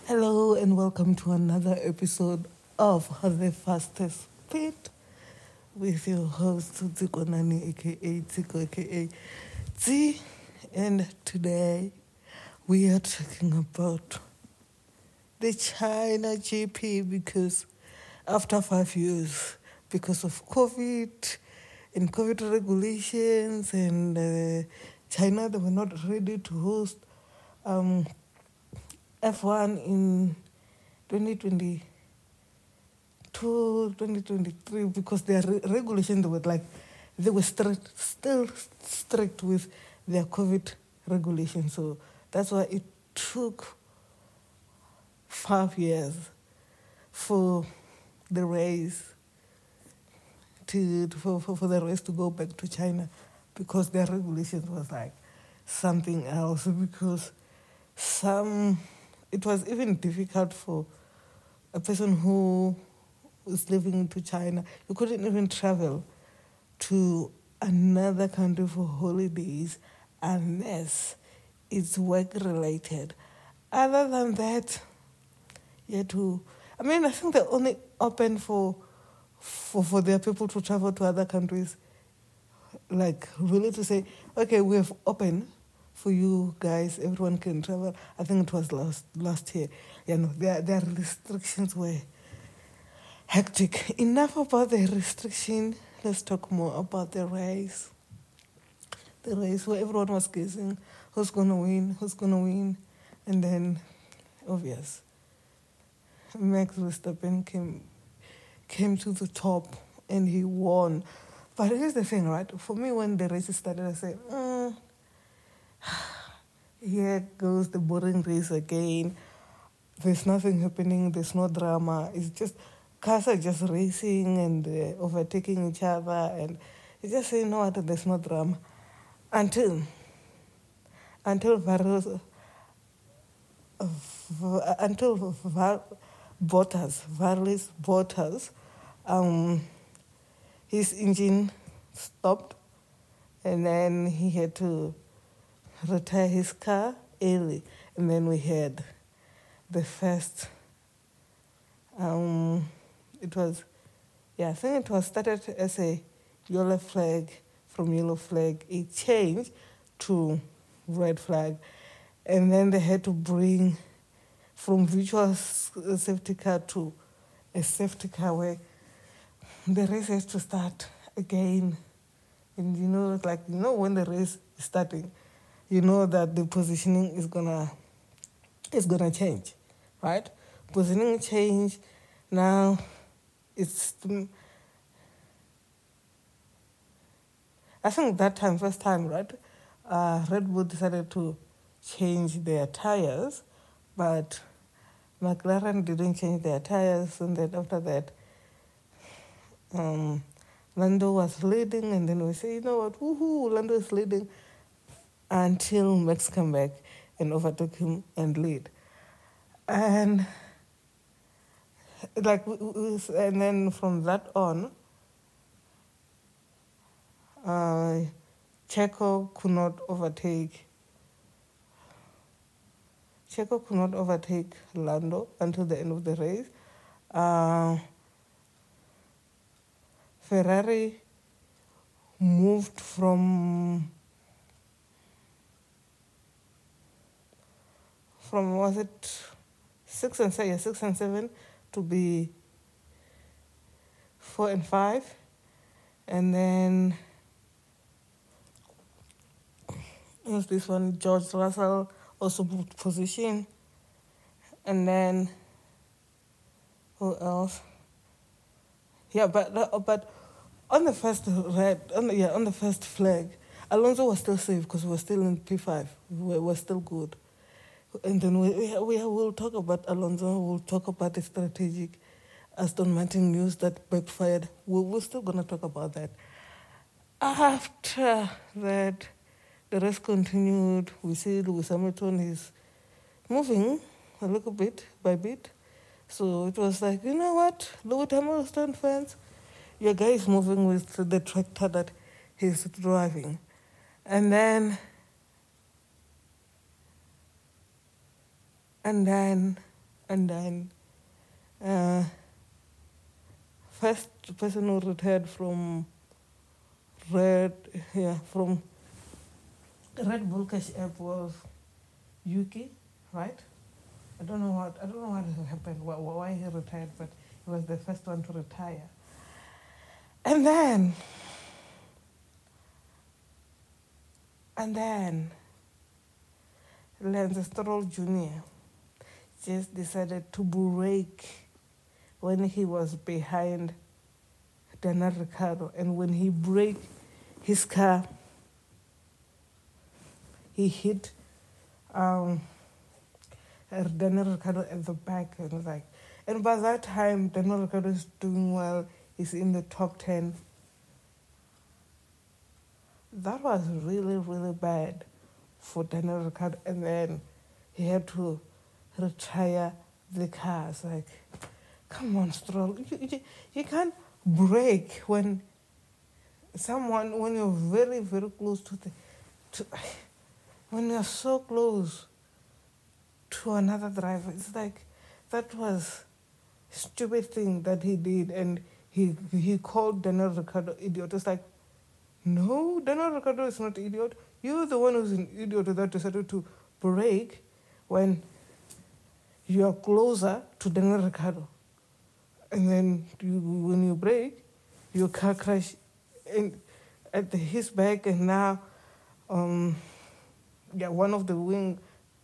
Hello and welcome to another episode of The Fastest Speed with your host Tsiko Nani aka Tsiko aka T. And today we are talking about the China GP because after 5 years, because of COVID and COVID regulations and China, they were not ready to host um, F1 in 2022, 2023 because their regulations they were still strict with their COVID regulations. So that's why it took 5 years for the race for the race to go back to China because their regulations was like something else because it was even difficult for a person who was living to China. You couldn't even travel to another country for holidays unless it's work related. Other than that, you had to. I mean, I think they're only open for their people to travel to other countries. Like really to say, okay, we have open for you guys. Everyone can travel. I think it was last year. Their restrictions were hectic. Enough about the restriction. Let's talk more about the race. The race where everyone was guessing who's gonna win, and then obvious Max Verstappen came to the top and he won. But here's the thing, right? For me, when the race started, I said, here goes the boring race again. There's nothing happening. There's no drama. It's just cars are just racing and overtaking each other, and you just say, no, there's no drama until Varus, until Bottas, his engine stopped, and then he had to retire his car early, and then we had the first. It was, I think it was started as a yellow flag. From yellow flag, it changed to red flag, and then they had to bring from virtual safety car to a safety car where the race has to start again. And when the race is starting, you know that the positioning is gonna change, right? Positioning change. Now it's I think that time, first time, right? Red Bull decided to change their tires, but McLaren didn't change their tires, and then after that, Lando was leading, and then we say, you know what, woohoo, Lando is leading, until Max came back and overtook him and lead. And and then from that on, Checo could not overtake Lando until the end of the race. Ferrari moved from was it 6 and 7 to be 4 and 5, and then was this one, George Russell also moved position, and then who else? Yeah, but on the first on the first flag, Alonso was still safe because we were still in P5. We were still good. And then we will talk about Alonso. We'll talk about the strategic Aston Martin news that backfired. We're still going to talk about that. After that, the race continued. We see Lewis Hamilton is moving a little bit by bit. So it was like, you know what, Lewis Hamilton fans, your guy is moving with the tractor that he's driving. And then And then first person who retired from from Red Bull Cash App was Yuki, right? I don't know what happened, why he retired, but he was the first one to retire. And then Lance Stroll Jr. just decided to brake when he was behind Daniel Ricciardo, and when he braked his car, he hit Daniel Ricciardo at the back, and by that time Daniel Ricciardo is doing well. He's in the top 10. That was really, really bad for Daniel Ricciardo, and then he had to retire the car. It's like, come on, Stroll, you can't brake when you're very, very close when you're so close to another driver. It's like, that was a stupid thing that he did, and he called Daniel Ricciardo idiot. It's like, no, Daniel Ricciardo is not idiot. You're the one who's an idiot that decided to brake when you are closer to Daniel Ricciardo. And then when you brake, your car crashed at his back, and now one of the wing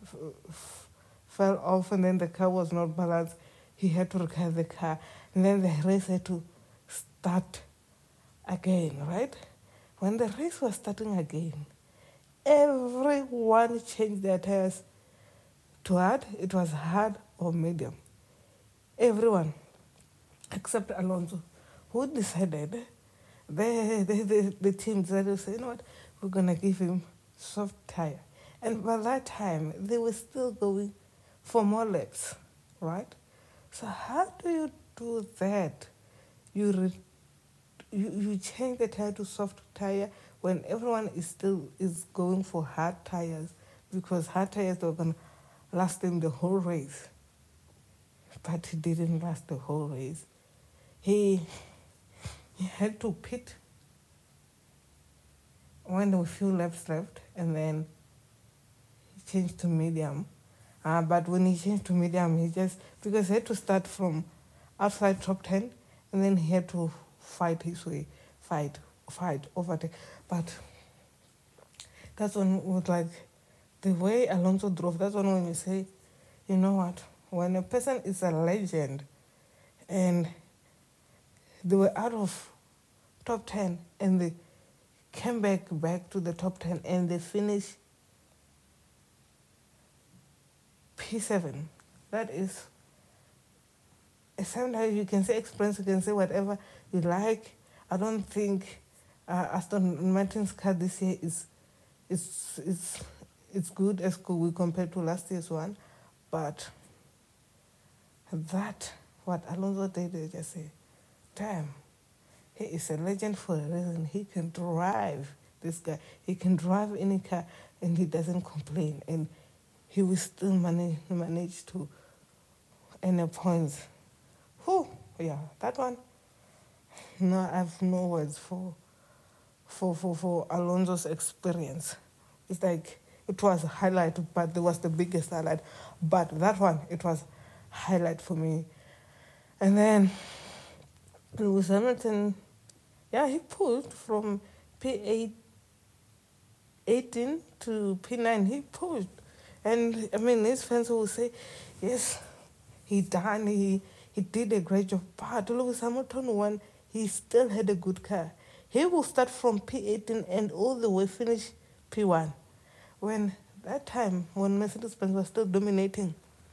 fell off, and then the car was not balanced. He had to repair the car, and then the race had to start again, right? When the race was starting again, everyone changed their tires to hard. It was hard or medium. Everyone, except Alonso, who decided, the team decided to say, you know what, we're going to give him soft tire. And by that time, they were still going for more laps, right? So how do you do that? You change the tire to soft tire when everyone is going for hard tires, because hard tires are going to last them the whole race. But he didn't last the whole race. He had to pit when there were few laps left, and then he changed to medium. But when he changed to medium, because he had to start from outside top 10, and then he had to fight his way, overtake. But that's when, with like the way Alonso drove, that's when you say, you know what, when a person is a legend and they were out of top 10 and they came back to the top 10 and they finished P7, that is, sometimes you can say experience, you can say whatever you like. I don't think Aston Martin's car this year it's good as we compared to last year's one, but that what Alonso did, they just say, damn, he is a legend for a reason. He can drive, this guy. He can drive any car and he doesn't complain, and he will still manage to earn points. Whew, yeah, that one. No, I have no words for Alonso's experience. It's like, it was a highlight, but it was the biggest highlight. But that one, it was highlight for me. And then Lewis Hamilton, he pulled from P18 to P9. He pulled. And, I mean, his fans will say, yes, he did a great job. But Lewis Hamilton won. He still had a good car. He will start from P18 and all the way finish P1. When that time, when Mercedes-Benz was still dominating,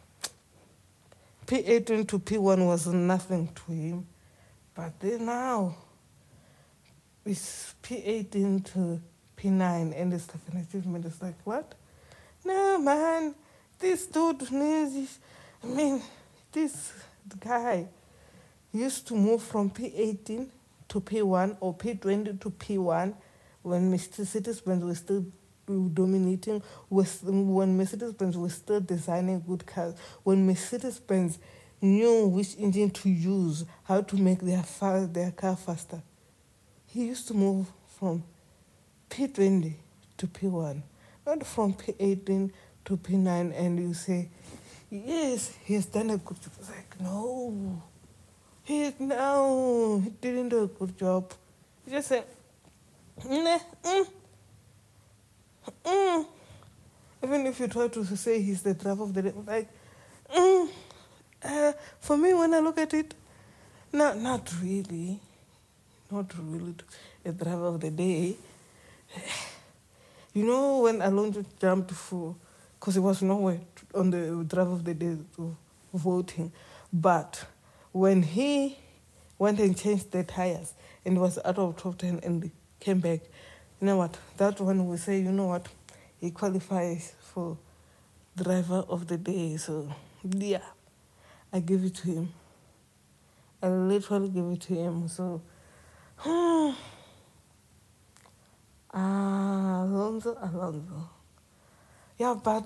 P18 to P1 was nothing to him. But then now, it's P18 to P9, and it's like an achievement. It's like, what? No, man, this dude needs, this guy used to move from P18 to P1 or P20 to P1 when Mercedes-Benz was still dominating, when Mercedes-Benz was still designing good cars, when Mercedes-Benz knew which engine to use, how to make their car faster. He used to move from P20 to P1, not from P18 to P9, and you say, yes, he has done a good job. It's like, no, he didn't do a good job. He just said, nah, even if you try to say he's the driver of the day, like, for me, when I look at it, not really a driver of the day. You know, when Alonso jumped for, because he was nowhere on the driver of the day voting, but when he went and changed the tires and was out of top 10 and came back, you know what, that one will say, you know what, he qualifies for driver of the day. So yeah, I give it to him. I literally give it to him. So Alonso. Yeah, but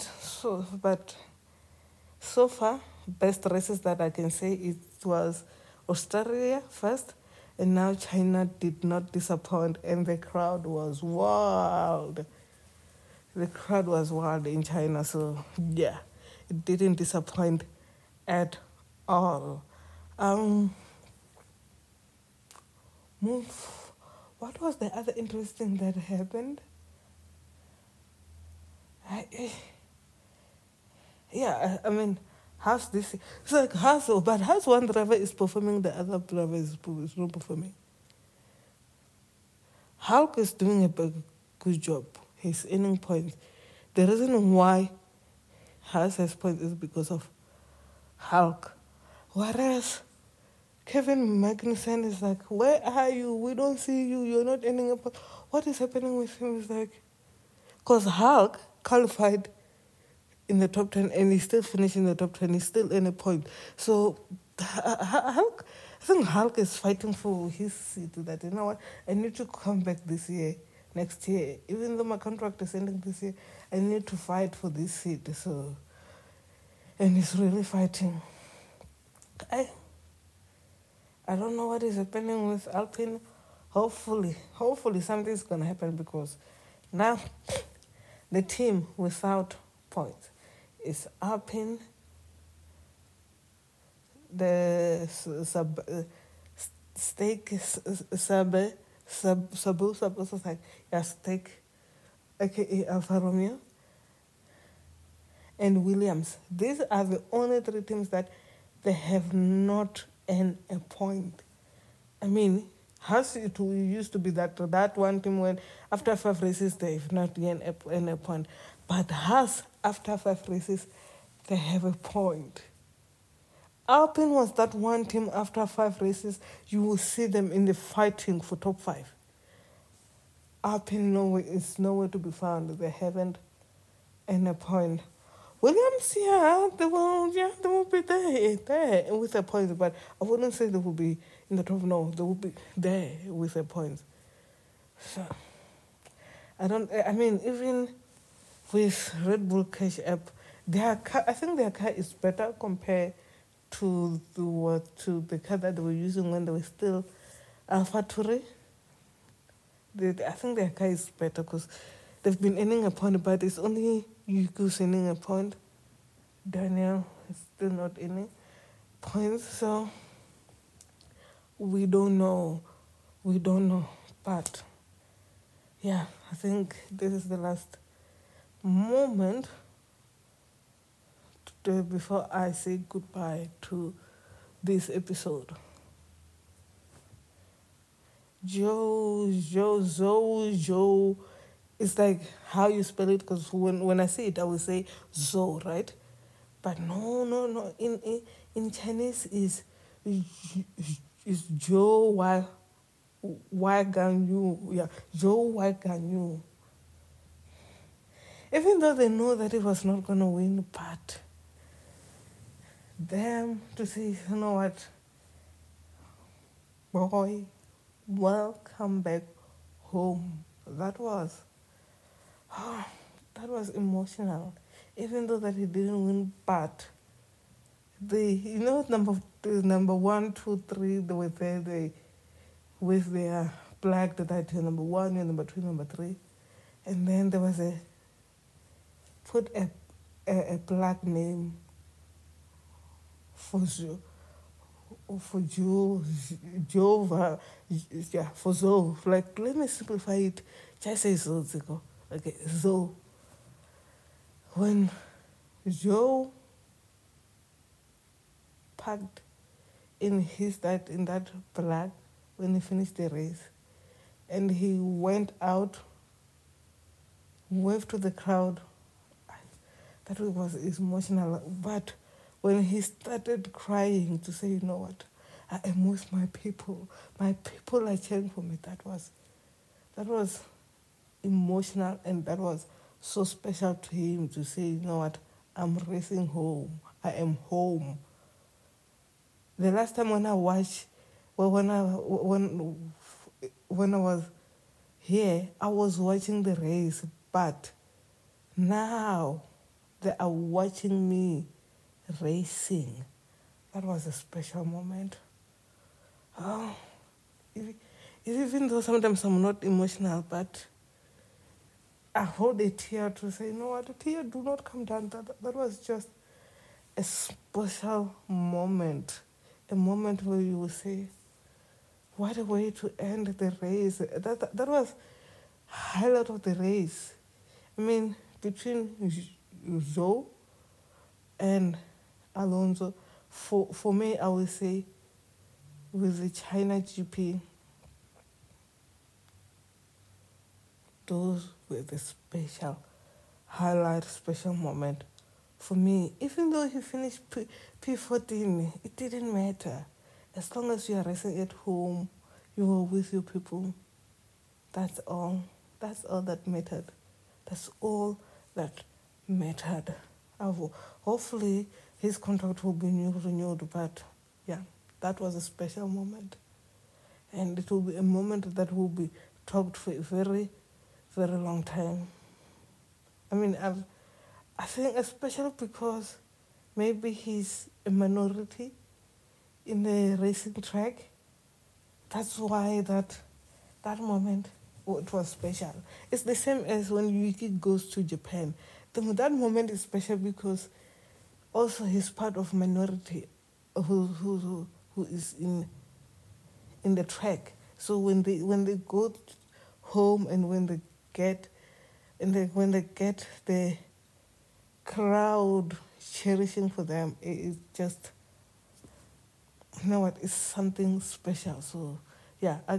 so far, best races that I can say, it was Australia first, and now China did not disappoint, and the crowd was wild. The crowd was wild in China, so yeah, it didn't disappoint at all. What was the other interesting that happened? I mean, how's this? It's like how's one driver is performing, the other driver is not performing. Hulk is doing a good job. He's earning points. The reason why Haas has points is because of Hulk. Whereas Kevin Magnussen is like, where are you? We don't see you. You're not earning a point. What is happening with him is like, because Hulk qualified in the top 10 and he's still finishing the top 10. He's still in a point. So Hulk, I think Hulk is fighting for his seat, that, you know what, I need to come back this year, next year. Even though my contract is ending this year, I need to fight for this seat. So, and he's really fighting. I don't know what is happening with Alpine. Hopefully something's going to happen, because now the team without points is Alpine, the Stake Stake, aka Alfa Romeo, and Williams. These are the only three teams that they have not earned a point. I mean, Haas, it used to be that one team when after 5 races they've not earned a point. But Haas, after 5 races, they have a point. Alpine was that one team after 5 races, you will see them in the fighting for top 5. Alpine is nowhere to be found. They haven't earned a point. Williams, they will be there with a point, but I wouldn't say they will be in the top. No, they will be there with a point. So even with Red Bull Cash App, I think their car is better compared to the car that they were using when they were still AlphaTauri. I think their car is better because they've been earning a point, but it's only Yuki's earning a point. Daniel is still not earning points, so we don't know. But yeah, I think this is the last moment before I say goodbye to this episode. Joe, it's like how you spell it, because when I say it, I will say Zhou, right? But no. In Chinese is Zhou Wai Gan Yu. Yeah, Zhou Wai Gan Yu. Even though they know that it was not gonna win, but them to say, you know what, boy, welcome back home. That was Oh, that was emotional. Even though that he didn't win, but number one, two, three, they were there, with their flag that you're number one, you're number two, number three. And then there was put a black name for Jova, yeah, for Zoe. Like, let me simplify it. Just say Zoe, Ziko. Okay, Zoe. When Joe packed in that black when he finished the race, and he went out, waved to the crowd. That was emotional. But when he started crying to say, you know what, I am with my people. My people are cheering for me. That was emotional, and that was so special to him to say, you know what, I'm racing home. I am home. The last time when I watched, well, when I was here, I was watching the race, but now they are watching me racing. That was a special moment. Oh, even though sometimes I'm not emotional, but I hold a tear to say, you know what, a tear, do not come down. That was just a special moment. A moment where you will say, what a way to end the race. That was highlight of the race. I mean, between Zhou and Alonso, for me, I would say with the China GP, those were the special highlight, special moment for me. Even though he finished P14, it didn't matter. As long as you are racing at home, you were with your people. That's all. That's all that mattered. That's all that mattered. Hopefully, his contract will be renewed, but yeah, that was a special moment. And it will be a moment that will be talked for a very, very long time. I mean, I think especially because maybe he's a minority in the racing track. That's why that moment, it was special. It's the same as when Yuki goes to Japan. That moment is special because also he's part of minority who is in the track. So when they go home and when they get the crowd cherishing for them, it's just, you know what, it's something special. So yeah, I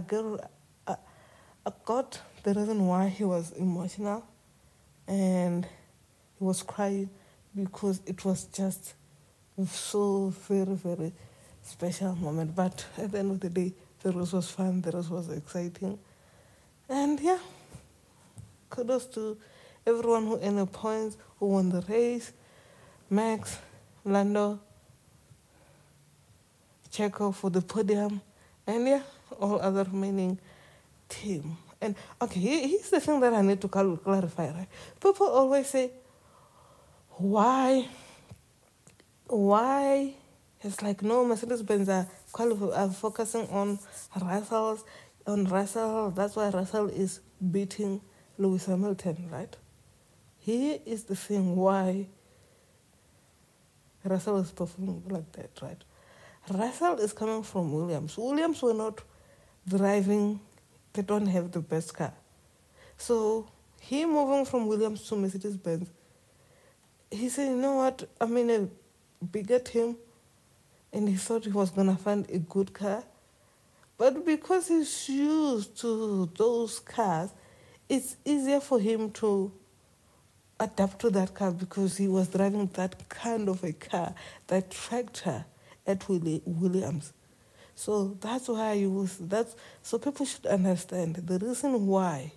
got the reason why he was emotional and he was crying, because it was just so very, very special moment. But at the end of the day, the race was fun, the race was exciting. And yeah, kudos to everyone who earned points, who won the race. Max, Lando, Checo for the podium, and yeah, all other remaining team. And okay, here's the thing that I need to clarify, right? People always say, why? It's like, no, Mercedes-Benz are focusing on Russell. That's why Russell is beating Lewis Hamilton, right? Here is the thing why Russell is performing like that, right? Russell is coming from Williams. Williams were not driving, they don't have the best car. So he moving from Williams to Mercedes-Benz, he said, you know what, I'm in a bigger team, and he thought he was going to find a good car. But because he's used to those cars, it's easier for him to adapt to that car because he was driving that kind of a car, that tractor at Williams. So that's why so people should understand the reason why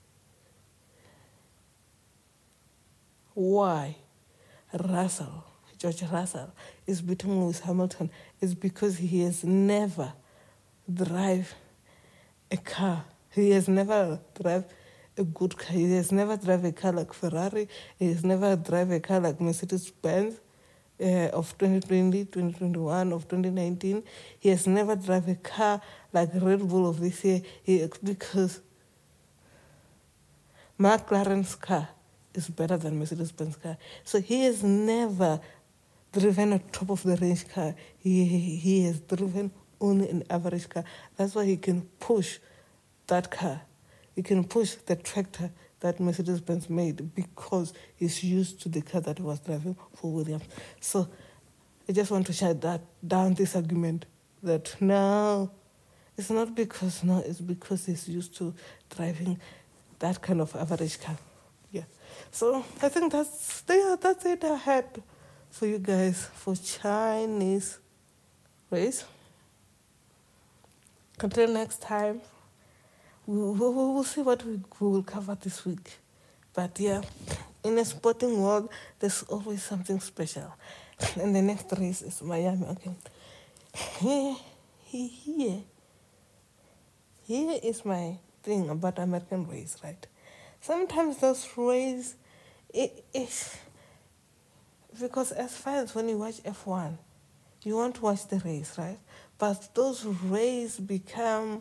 George Russell is beating Lewis Hamilton is because he has never drive a car. He has never drive a good car. He has never driven a car like Ferrari. He has never driven a car like Mercedes-Benz of 2020, 2021, of 2019. He has never driven a car like Red Bull of this year because McLaren's car is better than Mercedes-Benz car. So he has never driven a top of the range car. He has driven only an average car. That's why he can push that car. He can push the tractor that Mercedes-Benz made because he's used to the car that he was driving for Williams. So I just want to shut that down, this argument that no, it's not because, no, it's because he's used to driving that kind of average car. Yeah. So I think that's it I had for you guys for Chinese race. Until next time, we'll see what we will cover this week. But yeah, in a sporting world, there's always something special. And the next race is Miami. Okay. Here is my thing about American race, right? Sometimes those races, it is because as far as when you watch F1, you want to watch the race, right? But those races become,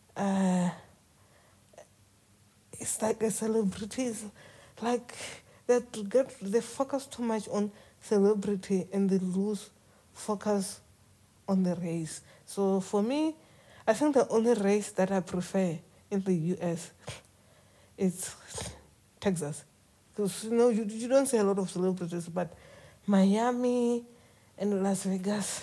it's like a celebrities, like they focus too much on celebrity and they lose focus on the race. So for me, I think the only race that I prefer in the US is Texas. Because, you don't see a lot of celebrities, but Miami and Las Vegas,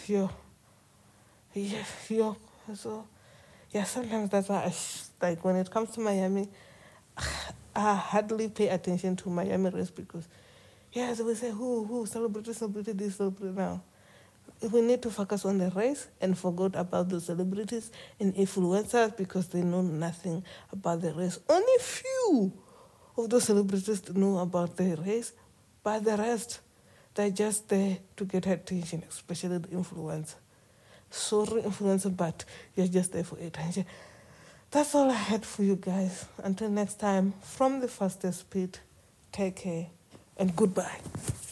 so, yeah, sometimes that's why like when it comes to Miami, I hardly pay attention to Miami race because, yeah, so we say, who, celebrity this, celebrity now. We need to focus on the race and forget about the celebrities and influencers because they know nothing about the race. Only few of those celebrities know about the race, but the rest, they're just there to get attention, especially the influencer. Sorry, influencer, but you're just there for attention. That's all I had for you guys. Until next time, from the fastest speed, take care and goodbye.